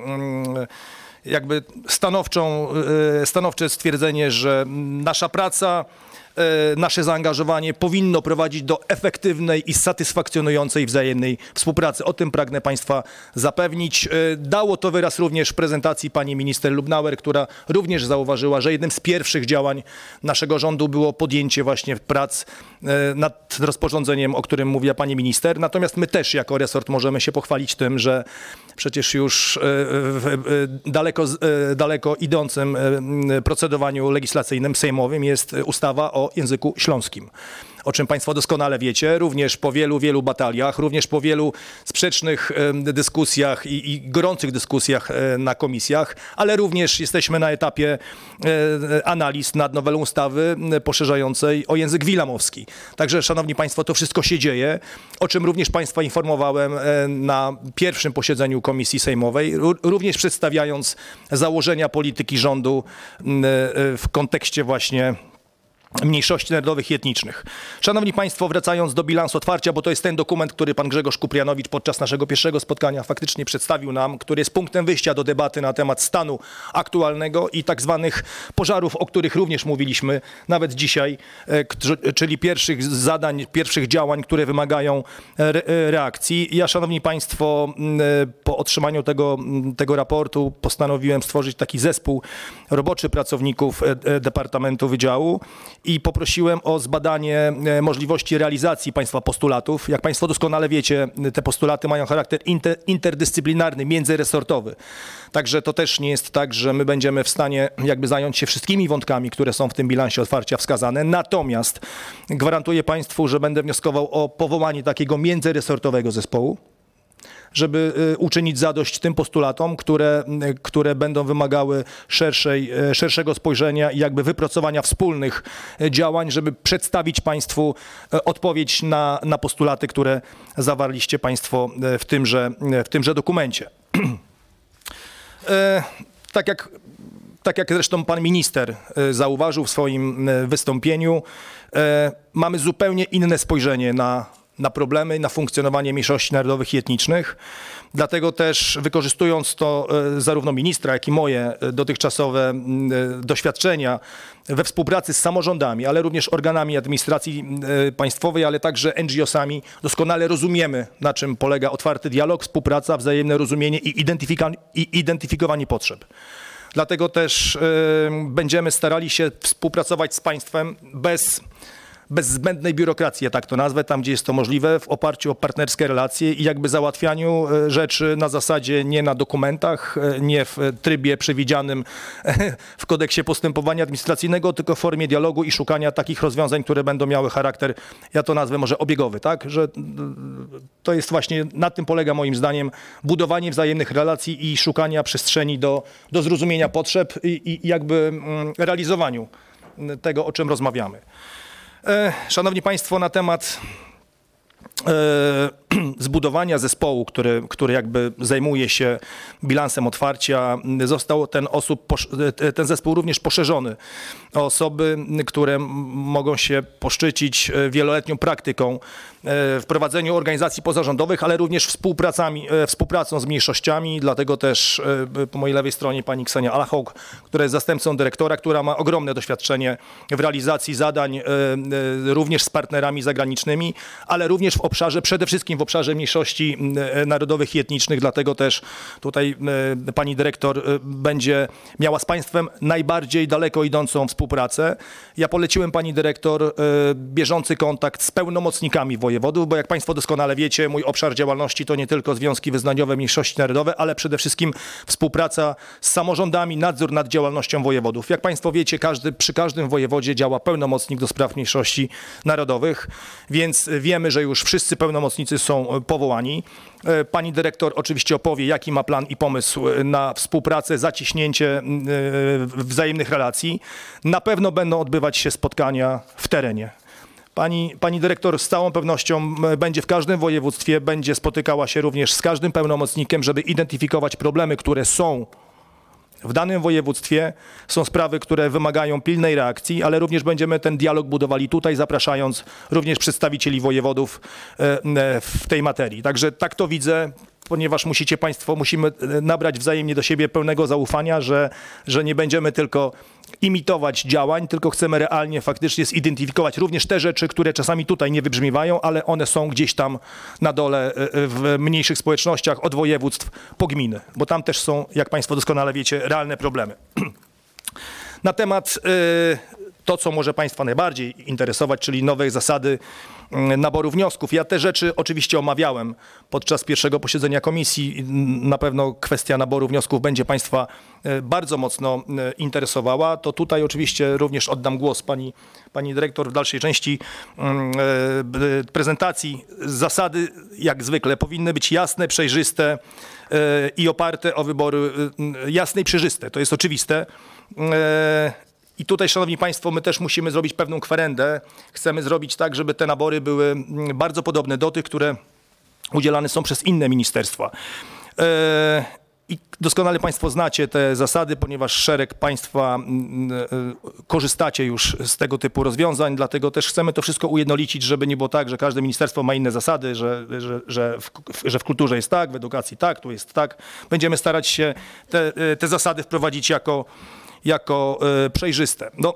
jakby stanowczą, stanowcze stwierdzenie, że nasza praca, nasze zaangażowanie powinno prowadzić do efektywnej i satysfakcjonującej wzajemnej współpracy. O tym pragnę Państwa zapewnić. Dało to wyraz również w prezentacji pani minister Lubnauer, która również zauważyła, że jednym z pierwszych działań naszego rządu było podjęcie właśnie prac nad rozporządzeniem, o którym mówiła pani minister. Natomiast my też jako resort możemy się pochwalić tym, że przecież już w daleko, daleko idącym procedowaniu legislacyjnym sejmowym jest ustawa o języku śląskim, o czym Państwo doskonale wiecie, również po wielu, wielu bataliach, również po wielu sprzecznych dyskusjach i, i gorących dyskusjach na komisjach, ale również jesteśmy na etapie analiz nad nowelą ustawy poszerzającej o język wilamowski. Także, szanowni Państwo, to wszystko się dzieje, o czym również Państwa informowałem na pierwszym posiedzeniu Komisji Sejmowej, również przedstawiając założenia polityki rządu w kontekście właśnie mniejszości narodowych i etnicznych. Szanowni Państwo, wracając do bilansu otwarcia, bo to jest ten dokument, który pan Grzegorz Kuprianowicz podczas naszego pierwszego spotkania faktycznie przedstawił nam, który jest punktem wyjścia do debaty na temat stanu aktualnego i tak zwanych pożarów, o których również mówiliśmy nawet dzisiaj, czyli pierwszych zadań, pierwszych działań, które wymagają re reakcji. Ja, szanowni Państwo, po otrzymaniu tego, tego raportu postanowiłem stworzyć taki zespół roboczy pracowników Departamentu Wydziału i poprosiłem o zbadanie e, możliwości realizacji państwa postulatów. Jak państwo doskonale wiecie, te postulaty mają charakter inter, interdyscyplinarny, międzyresortowy. Także to też nie jest tak, że my będziemy w stanie jakby zająć się wszystkimi wątkami, które są w tym bilansie otwarcia wskazane. Natomiast gwarantuję państwu, że będę wnioskował o powołanie takiego międzyresortowego zespołu, żeby uczynić zadość tym postulatom, które, które będą wymagały szerszej, szerszego spojrzenia i jakby wypracowania wspólnych działań, żeby przedstawić państwu odpowiedź na, na postulaty, które zawarliście państwo w tymże, w tymże dokumencie. Tak jak, tak jak zresztą pan minister zauważył w swoim wystąpieniu, mamy zupełnie inne spojrzenie na na problemy, na funkcjonowanie mniejszości narodowych i etnicznych. Dlatego też wykorzystując to zarówno ministra, jak i moje dotychczasowe doświadczenia we współpracy z samorządami, ale również organami administracji państwowej, ale także N G O sami, doskonale rozumiemy, na czym polega otwarty dialog, współpraca, wzajemne rozumienie i, identyfika- i identyfikowanie potrzeb. Dlatego też y, będziemy starali się współpracować z państwem bez bez zbędnej biurokracji, ja tak to nazwę, tam gdzie jest to możliwe, w oparciu o partnerskie relacje i jakby załatwianiu rzeczy na zasadzie nie na dokumentach, nie w trybie przewidzianym w kodeksie postępowania administracyjnego, tylko w formie dialogu i szukania takich rozwiązań, które będą miały charakter, ja to nazwę może obiegowy, tak? Że to jest właśnie, na tym polega moim zdaniem budowanie wzajemnych relacji i szukania przestrzeni do, do zrozumienia potrzeb i, i jakby realizowaniu tego, o czym rozmawiamy. Szanowni Państwo, na temat zbudowania zespołu, który, który jakby zajmuje się bilansem otwarcia, został ten, osób, ten zespół również poszerzony o osoby, które mogą się poszczycić wieloletnią praktyką w prowadzeniu organizacji pozarządowych, ale również współpracami, współpracą z mniejszościami, dlatego też po mojej lewej stronie pani Ksenia Alachok, która jest zastępcą dyrektora, która ma ogromne doświadczenie w realizacji zadań również z partnerami zagranicznymi, ale również w obszarze, przede wszystkim w obszarze mniejszości narodowych i etnicznych, dlatego też tutaj pani dyrektor będzie miała z państwem najbardziej daleko idącą współpracę. Ja poleciłem pani dyrektor bieżący kontakt z pełnomocnikami wojewodów, bo jak państwo doskonale wiecie, mój obszar działalności to nie tylko związki wyznaniowe, mniejszości narodowe, ale przede wszystkim współpraca z samorządami, nadzór nad działalnością wojewodów. Jak państwo wiecie, każdy, przy każdym wojewodzie działa pełnomocnik do spraw mniejszości narodowych, więc wiemy, że już wszyscy pełnomocnicy są powołani. Pani dyrektor oczywiście opowie, jaki ma plan i pomysł na współpracę, zaciśnięcie wzajemnych relacji. Na pewno będą odbywać się spotkania w terenie. Pani, pani dyrektor z całą pewnością będzie w każdym województwie, będzie spotykała się również z każdym pełnomocnikiem, żeby identyfikować problemy, które są w danym województwie. Są sprawy, które wymagają pilnej reakcji, ale również będziemy ten dialog budowali tutaj, zapraszając również przedstawicieli wojewodów w tej materii. Także tak to widzę, ponieważ musicie państwo, musimy nabrać wzajemnie do siebie pełnego zaufania, że, że nie będziemy tylko imitować działań, tylko chcemy realnie faktycznie zidentyfikować również te rzeczy, które czasami tutaj nie wybrzmiewają, ale one są gdzieś tam na dole w mniejszych społecznościach od województw po gminy, bo tam też są, jak państwo doskonale wiecie, realne problemy. Na temat to, co może państwa najbardziej interesować, czyli nowe zasady naboru wniosków. Ja te rzeczy oczywiście omawiałem podczas pierwszego posiedzenia komisji. Na pewno kwestia naboru wniosków będzie państwa bardzo mocno interesowała. To tutaj oczywiście również oddam głos pani, pani dyrektor w dalszej części prezentacji. Zasady, jak zwykle, powinny być jasne, przejrzyste i oparte o wybory jasne i przejrzyste. To jest oczywiste. I tutaj, szanowni państwo, my też musimy zrobić pewną kwerendę. Chcemy zrobić tak, żeby te nabory były bardzo podobne do tych, które udzielane są przez inne ministerstwa. I doskonale państwo znacie te zasady, ponieważ szereg państwa korzystacie już z tego typu rozwiązań, dlatego też chcemy to wszystko ujednolicić, żeby nie było tak, że każde ministerstwo ma inne zasady, że, że, że, w, że w kulturze jest tak, w edukacji tak, tu jest tak. Będziemy starać się te, te zasady wprowadzić jako jako y, przejrzyste. No,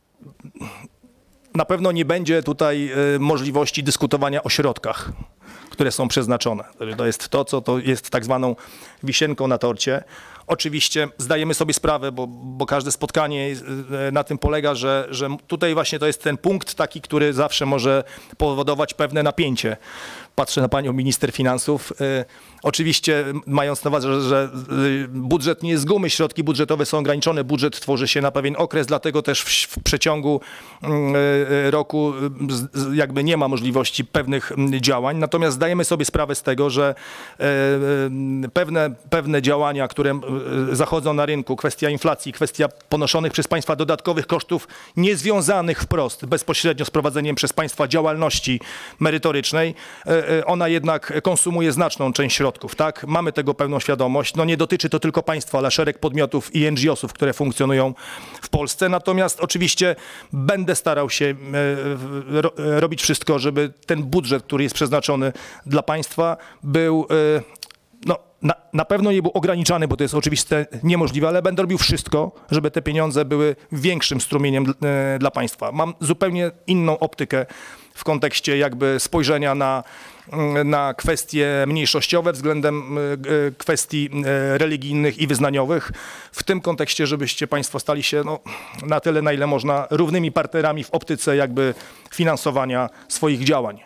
na pewno nie będzie tutaj y, możliwości dyskutowania o środkach, które są przeznaczone. To jest to, co to jest tak zwaną wisienką na torcie. Oczywiście zdajemy sobie sprawę, bo, bo każde spotkanie na tym polega, że, że tutaj właśnie to jest ten punkt taki, który zawsze może powodować pewne napięcie. Patrzę na panią minister finansów. Y, oczywiście mając na uwadze, że, że budżet nie jest z gumy, środki budżetowe są ograniczone, budżet tworzy się na pewien okres, dlatego też w, w przeciągu y, roku y, jakby nie ma możliwości pewnych działań. Natomiast zdajemy sobie sprawę z tego, że y, y, pewne, pewne działania, które y, zachodzą na rynku, kwestia inflacji, kwestia ponoszonych przez państwa dodatkowych kosztów niezwiązanych wprost, bezpośrednio z prowadzeniem przez państwa działalności merytorycznej, y, ona jednak konsumuje znaczną część środków, tak? Mamy tego pełną świadomość. No nie dotyczy to tylko państwa, ale szereg podmiotów i N G O sów, które funkcjonują w Polsce. Natomiast oczywiście będę starał się ro, robić wszystko, żeby ten budżet, który jest przeznaczony dla państwa, był no, na, na pewno nie był ograniczany, bo to jest oczywiście niemożliwe, ale będę robił wszystko, żeby te pieniądze były większym strumieniem dla państwa. Mam zupełnie inną optykę w kontekście jakby spojrzenia na, na kwestie mniejszościowe względem kwestii religijnych i wyznaniowych. W tym kontekście, żebyście państwo stali się no, na tyle, na ile można, równymi partnerami w optyce jakby finansowania swoich działań.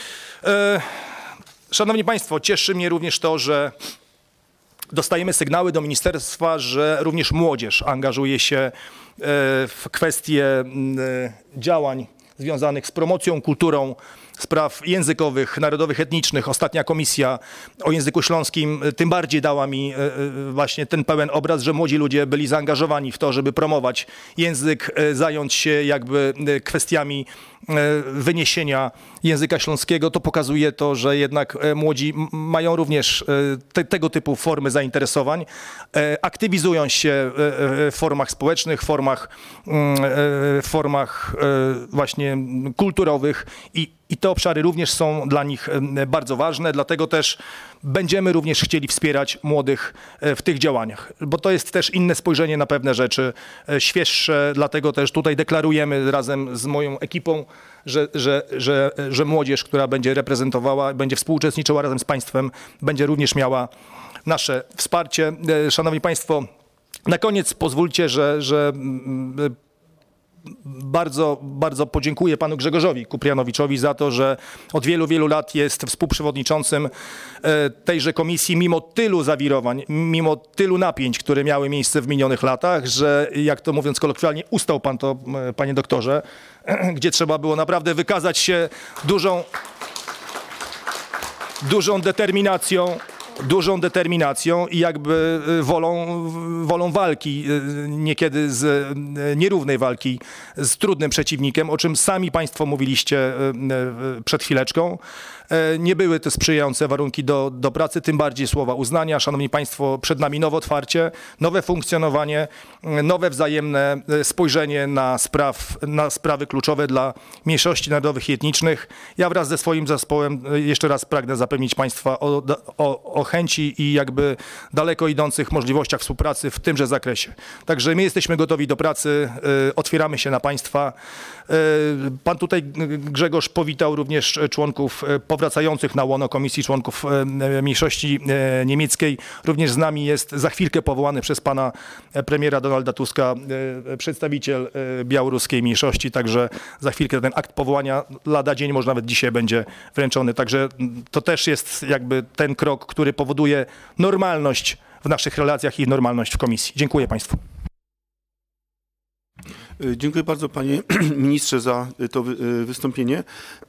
Szanowni państwo, cieszy mnie również to, że dostajemy sygnały do ministerstwa, że również młodzież angażuje się w kwestie działań związanych z promocją, kulturą, spraw językowych, narodowych, etnicznych. Ostatnia komisja o języku śląskim tym bardziej dała mi właśnie ten pełen obraz, że młodzi ludzie byli zaangażowani w to, żeby promować język, zająć się jakby kwestiami wyniesienia języka śląskiego. To pokazuje to, że jednak młodzi mają również te, tego typu formy zainteresowań. Aktywizują się w formach społecznych, formach, formach właśnie kulturowych i I te obszary również są dla nich bardzo ważne, dlatego też będziemy również chcieli wspierać młodych w tych działaniach, bo to jest też inne spojrzenie na pewne rzeczy, świeższe, dlatego też tutaj deklarujemy razem z moją ekipą, że, że, że, że młodzież, która będzie reprezentowała, będzie współuczestniczyła razem z państwem, będzie również miała nasze wsparcie. Szanowni państwo, na koniec pozwólcie, że, że Bardzo, bardzo podziękuję panu Grzegorzowi Kuprianowiczowi za to, że od wielu, wielu lat jest współprzewodniczącym tejże komisji, mimo tylu zawirowań, mimo tylu napięć, które miały miejsce w minionych latach, że jak to mówiąc kolokwialnie, ustał pan to, panie doktorze, gdzie trzeba było naprawdę wykazać się dużą, dużą determinacją, dużą determinacją i jakby wolą, wolą walki, niekiedy z nierównej walki z trudnym przeciwnikiem, o czym sami państwo mówiliście przed chwileczką. Nie były to sprzyjające warunki do, do pracy, tym bardziej słowa uznania. Szanowni państwo, przed nami nowe otwarcie, nowe funkcjonowanie, nowe wzajemne spojrzenie na, spraw, na sprawy kluczowe dla mniejszości narodowych i etnicznych. Ja wraz ze swoim zespołem jeszcze raz pragnę zapewnić państwa o, o, o chęci i jakby daleko idących możliwościach współpracy w tymże zakresie. Także my jesteśmy gotowi do pracy, otwieramy się na państwa. Pan tutaj Grzegorz powitał również członków powracających na łono komisji, członków mniejszości niemieckiej. Również z nami jest za chwilkę powołany przez pana premiera Donalda Tuska przedstawiciel białoruskiej mniejszości, także za chwilkę ten akt powołania lada dzień, może nawet dzisiaj będzie wręczony. Także to też jest jakby ten krok, który powoduje normalność w naszych relacjach i normalność w komisji. Dziękuję państwu. Dziękuję bardzo panie ministrze za to wystąpienie.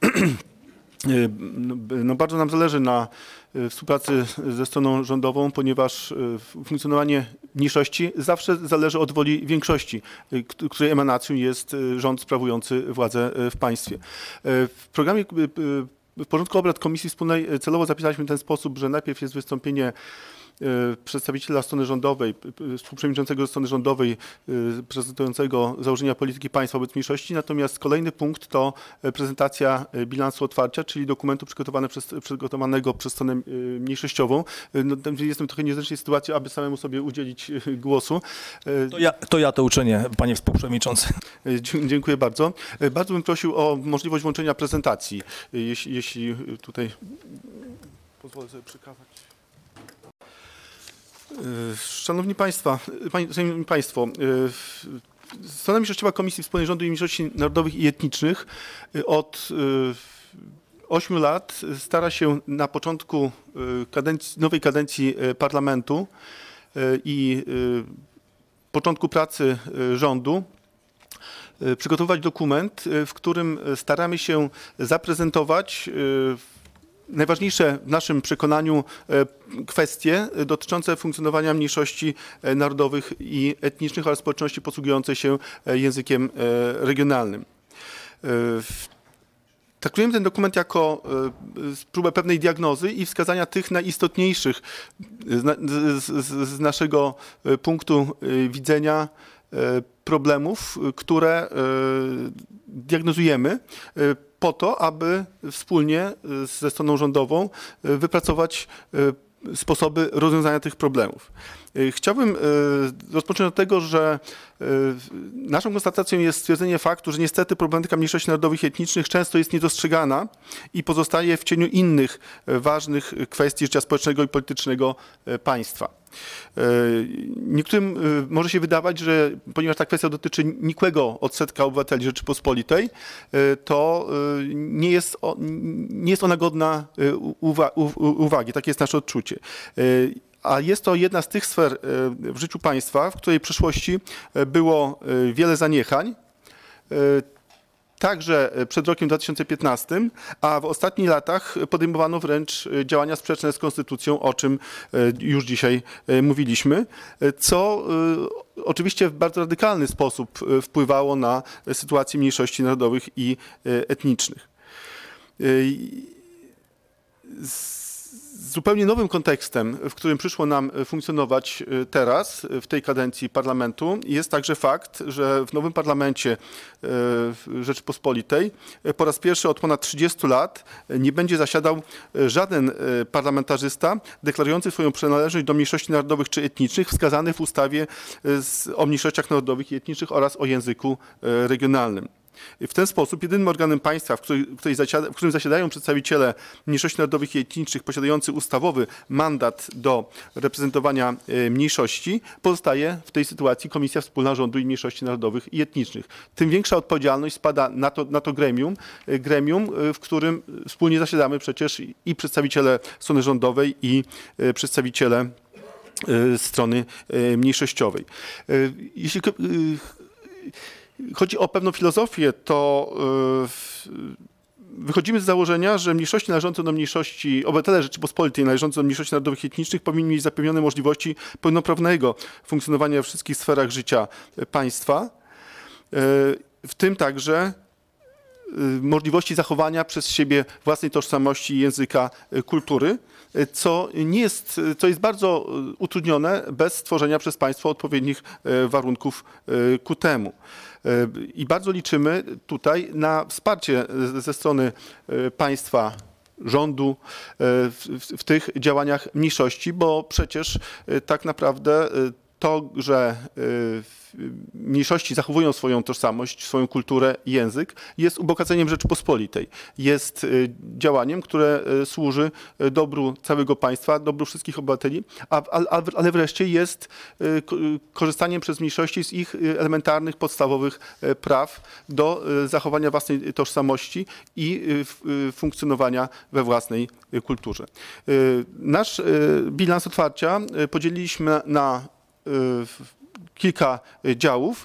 No, bardzo nam zależy na współpracy ze stroną rządową, ponieważ funkcjonowanie mniejszości zawsze zależy od woli większości, której emanacją jest rząd sprawujący władzę w państwie. W programie, w porządku obrad Komisji Wspólnej celowo zapisaliśmy w ten sposób, że najpierw jest wystąpienie przedstawiciela strony rządowej, współprzewodniczącego strony rządowej prezentującego założenia polityki państwa wobec mniejszości. Natomiast kolejny punkt to prezentacja bilansu otwarcia, czyli dokumentu przygotowane przez, przygotowanego przez stronę mniejszościową. No, jestem trochę w niezręcznej sytuacji, aby samemu sobie udzielić głosu. To ja to, ja to uczynię, panie współprzewodniczący. Dziękuję bardzo. Bardzo bym prosił o możliwość włączenia prezentacji, jeśli, jeśli tutaj pozwolę sobie przekazać. Szanowni Państwa, Szanowni Państwo, strona mniejszościowa Komisji Wspólnej Rządu i Mniejszości Narodowych i Etnicznych od ośmiu lat stara się na początku kadencji, nowej kadencji parlamentu i początku pracy rządu przygotować dokument, w którym staramy się zaprezentować najważniejsze w naszym przekonaniu kwestie dotyczące funkcjonowania mniejszości narodowych i etnicznych oraz społeczności posługującej się językiem regionalnym. Traktujemy ten dokument jako próbę pewnej diagnozy i wskazania tych najistotniejszych z, z, z naszego punktu widzenia problemów, które diagnozujemy po to, aby wspólnie ze stroną rządową wypracować sposoby rozwiązania tych problemów. Chciałbym rozpocząć od tego, że naszą konstatacją jest stwierdzenie faktu, że niestety problematyka mniejszości narodowych i etnicznych często jest niedostrzegana i pozostaje w cieniu innych ważnych kwestii życia społecznego i politycznego państwa. Niektórym może się wydawać, że ponieważ ta kwestia dotyczy nikłego odsetka obywateli Rzeczypospolitej, to nie jest, nie jest ona godna uwa uwagi. Takie jest nasze odczucie. A jest to jedna z tych sfer w życiu państwa, w której w przeszłości było wiele zaniechań, także przed rokiem dwa tysiące piętnastym, a w ostatnich latach podejmowano wręcz działania sprzeczne z konstytucją, o czym już dzisiaj mówiliśmy, co oczywiście w bardzo radykalny sposób wpływało na sytuację mniejszości narodowych i etnicznych. Zupełnie nowym kontekstem, w którym przyszło nam funkcjonować teraz, w tej kadencji parlamentu, jest także fakt, że w nowym parlamencie Rzeczypospolitej po raz pierwszy od ponad trzydziestu lat nie będzie zasiadał żaden parlamentarzysta deklarujący swoją przynależność do mniejszości narodowych czy etnicznych wskazany w ustawie o mniejszościach narodowych i etnicznych oraz o języku regionalnym. W ten sposób jedynym organem państwa, w, której, w, której zasiada, w którym zasiadają przedstawiciele mniejszości narodowych i etnicznych posiadający ustawowy mandat do reprezentowania mniejszości, pozostaje w tej sytuacji Komisja Wspólna Rządu i Mniejszości Narodowych i Etnicznych. Tym większa odpowiedzialność spada na to, na to gremium, gremium, w którym wspólnie zasiadamy przecież i przedstawiciele strony rządowej i przedstawiciele strony mniejszościowej. Jeśli chodzi o pewną filozofię, to wychodzimy z założenia, że mniejszości należące do mniejszości, obywatele Rzeczypospolitej należące do mniejszości narodowych i etnicznych powinni mieć zapewnione możliwości pełnoprawnego funkcjonowania we wszystkich sferach życia państwa, w tym także możliwości zachowania przez siebie własnej tożsamości, języka, kultury, co nie jest, co jest bardzo utrudnione bez stworzenia przez państwo odpowiednich warunków ku temu. I bardzo liczymy tutaj na wsparcie ze strony państwa, rządu w, w tych działaniach mniejszości, bo przecież tak naprawdę to, że mniejszości zachowują swoją tożsamość, swoją kulturę i język, jest ubogaceniem Rzeczypospolitej. Jest działaniem, które służy dobru całego państwa, dobru wszystkich obywateli, a, a, ale wreszcie jest korzystaniem przez mniejszości z ich elementarnych, podstawowych praw do zachowania własnej tożsamości i funkcjonowania we własnej kulturze. Nasz bilans otwarcia podzieliliśmy na kilka działów,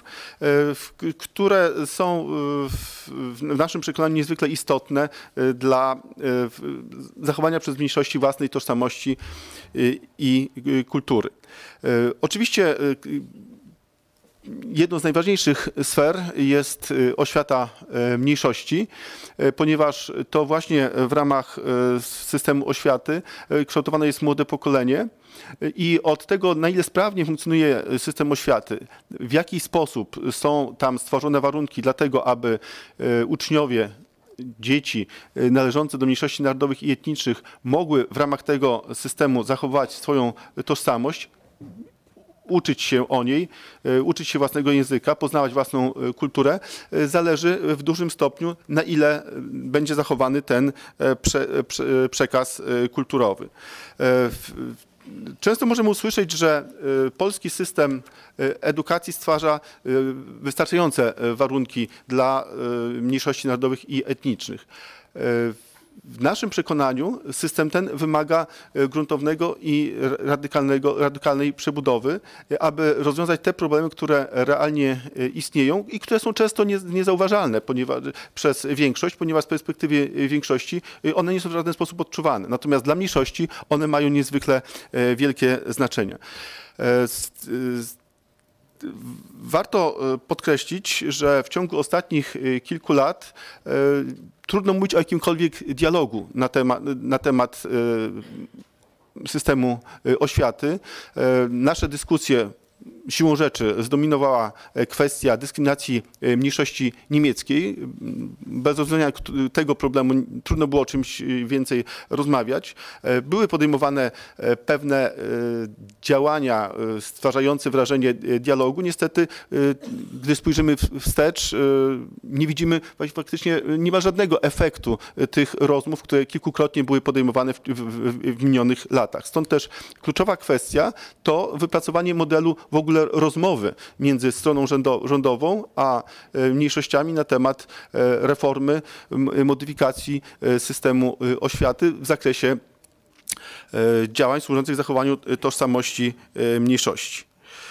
które są w naszym przekonaniu niezwykle istotne dla zachowania przez mniejszości własnej tożsamości i kultury. Oczywiście jedną z najważniejszych sfer jest oświata mniejszości, ponieważ to właśnie w ramach systemu oświaty kształtowane jest młode pokolenie i od tego, na ile sprawnie funkcjonuje system oświaty, w jaki sposób są tam stworzone warunki dla tego, aby uczniowie, dzieci należące do mniejszości narodowych i etnicznych mogły w ramach tego systemu zachować swoją tożsamość, uczyć się o niej, uczyć się własnego języka, poznawać własną kulturę, zależy w dużym stopniu, na ile będzie zachowany ten prze, prze, przekaz kulturowy. Często możemy usłyszeć, że polski system edukacji stwarza wystarczające warunki dla mniejszości narodowych i etnicznych. W naszym przekonaniu system ten wymaga gruntownego i radykalnego, radykalnej przebudowy, aby rozwiązać te problemy, które realnie istnieją i które są często nie, niezauważalne ponieważ, przez większość, ponieważ z perspektywy większości one nie są w żaden sposób odczuwane. Natomiast dla mniejszości one mają niezwykle wielkie znaczenie. Warto podkreślić, że w ciągu ostatnich kilku lat trudno mówić o jakimkolwiek dialogu na temat, na temat systemu oświaty. Nasze dyskusje siłą rzeczy zdominowała kwestia dyskryminacji mniejszości niemieckiej. Bez rozwiązania tego problemu trudno było o czymś więcej rozmawiać. Były podejmowane pewne działania stwarzające wrażenie dialogu. Niestety, gdy spojrzymy wstecz, nie widzimy faktycznie nie ma żadnego efektu tych rozmów, które kilkukrotnie były podejmowane w, w, w minionych latach. Stąd też kluczowa kwestia to wypracowanie modelu w ogóle rozmowy między stroną rządową a mniejszościami na temat reformy, modyfikacji systemu oświaty w zakresie działań służących zachowaniu tożsamości mniejszości.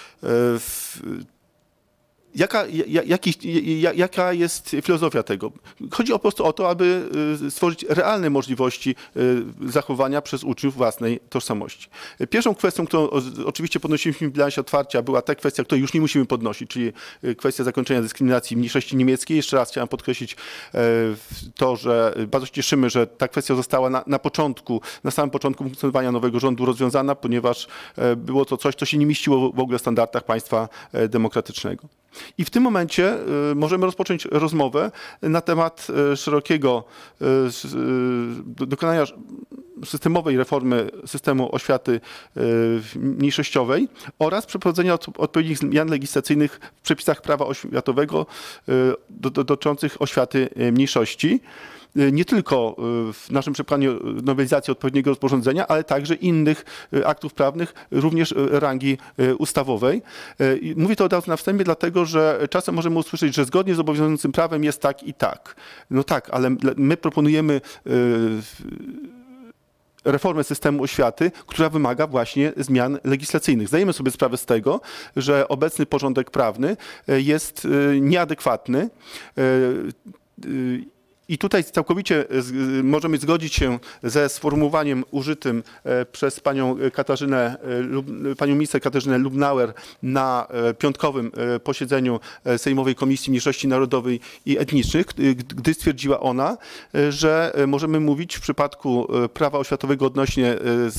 Jaka, jaki, jaka jest filozofia tego? Chodzi po prostu o to, aby stworzyć realne możliwości zachowania przez uczniów własnej tożsamości. Pierwszą kwestią, którą oczywiście podnosiliśmy w bilansie otwarcia, była ta kwestia, której już nie musimy podnosić, czyli kwestia zakończenia dyskryminacji mniejszości niemieckiej. Jeszcze raz chciałem podkreślić to, że bardzo się cieszymy, że ta kwestia została na, na początku, na samym początku funkcjonowania nowego rządu rozwiązana, ponieważ było to coś, co się nie mieściło w ogóle w standardach państwa demokratycznego. I w tym momencie możemy rozpocząć rozmowę na temat szerokiego dokonania systemowej reformy systemu oświaty mniejszościowej oraz przeprowadzenia odpowiednich zmian legislacyjnych w przepisach prawa oświatowego dotyczących oświaty mniejszości. Nie tylko w naszym przekonaniu nowelizacji odpowiedniego rozporządzenia, ale także innych aktów prawnych, również rangi ustawowej. Mówię to od razu na wstępie, dlatego że czasem możemy usłyszeć, że zgodnie z obowiązującym prawem jest tak i tak. No tak, ale my proponujemy reformę systemu oświaty, która wymaga właśnie zmian legislacyjnych. Zdajemy sobie sprawę z tego, że obecny porządek prawny jest nieadekwatny. I tutaj całkowicie możemy zgodzić się ze sformułowaniem użytym przez panią Katarzynę, panią minister Katarzynę Lubnauer na piątkowym posiedzeniu Sejmowej Komisji Mniejszości Narodowej i Etnicznych, gdy stwierdziła ona, że możemy mówić w przypadku prawa oświatowego odnośnie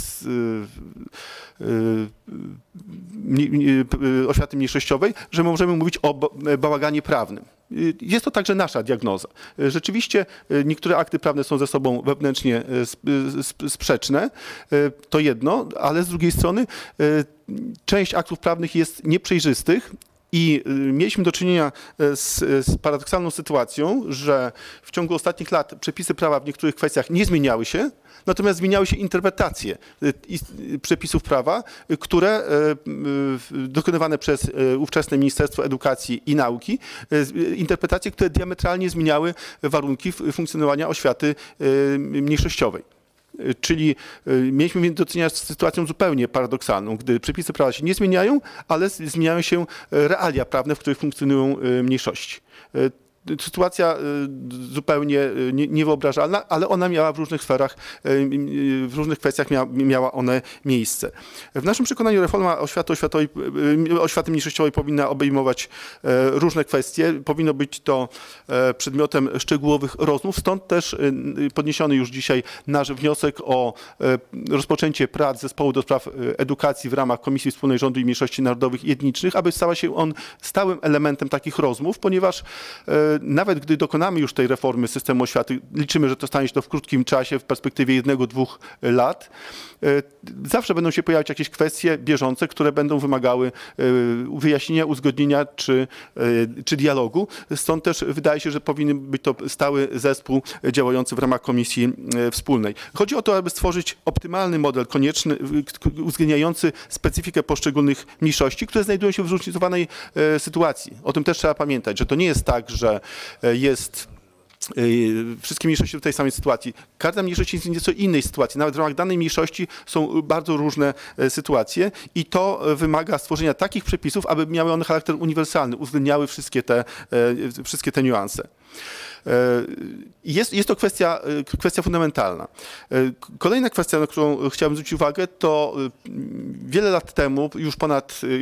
oświaty mniejszościowej, że możemy mówić o bałaganie prawnym. Jest to także nasza diagnoza. Rzeczywiście niektóre akty prawne są ze sobą wewnętrznie sprzeczne, to jedno, ale z drugiej strony część aktów prawnych jest nieprzejrzystych i mieliśmy do czynienia z, z paradoksalną sytuacją, że w ciągu ostatnich lat przepisy prawa w niektórych kwestiach nie zmieniały się, natomiast zmieniały się interpretacje przepisów prawa, które dokonywane przez ówczesne Ministerstwo Edukacji i Nauki, interpretacje, które diametralnie zmieniały warunki funkcjonowania oświaty mniejszościowej. Czyli mieliśmy do czynienia z sytuacją zupełnie paradoksalną, gdy przepisy prawa się nie zmieniają, ale zmieniają się realia prawne, w których funkcjonują mniejszości. sytuacja zupełnie nie- niewyobrażalna, ale ona miała w różnych sferach, w różnych kwestiach miała, miała one miejsce. W naszym przekonaniu reforma oświaty, oświatowej, oświaty mniejszościowej powinna obejmować różne kwestie. Powinno być to przedmiotem szczegółowych rozmów, stąd też podniesiony już dzisiaj nasz wniosek o rozpoczęcie prac Zespołu do spraw edukacji w ramach Komisji Wspólnej Rządu i Mniejszości Narodowych i Etnicznych, aby stała się on stałym elementem takich rozmów, ponieważ nawet gdy dokonamy już tej reformy systemu oświaty, liczymy, że to stanie się to w krótkim czasie, w perspektywie jednego, dwóch lat, zawsze będą się pojawiać jakieś kwestie bieżące, które będą wymagały wyjaśnienia, uzgodnienia czy, czy dialogu. Stąd też wydaje się, że powinien być to stały zespół działający w ramach Komisji Wspólnej. Chodzi o to, aby stworzyć optymalny model konieczny, uwzględniający specyfikę poszczególnych mniejszości, które znajdują się w zróżnicowanej sytuacji. O tym też trzeba pamiętać, że to nie jest tak, że jest wszystkie mniejszości w tej samej sytuacji. Każda mniejszość jest w nieco innej sytuacji. Nawet w ramach danej mniejszości są bardzo różne sytuacje i to wymaga stworzenia takich przepisów, aby miały one charakter uniwersalny, uwzględniały wszystkie te, wszystkie te niuanse. Jest, jest to kwestia, kwestia fundamentalna. Kolejna kwestia, na którą chciałbym zwrócić uwagę, to wiele lat temu, już ponad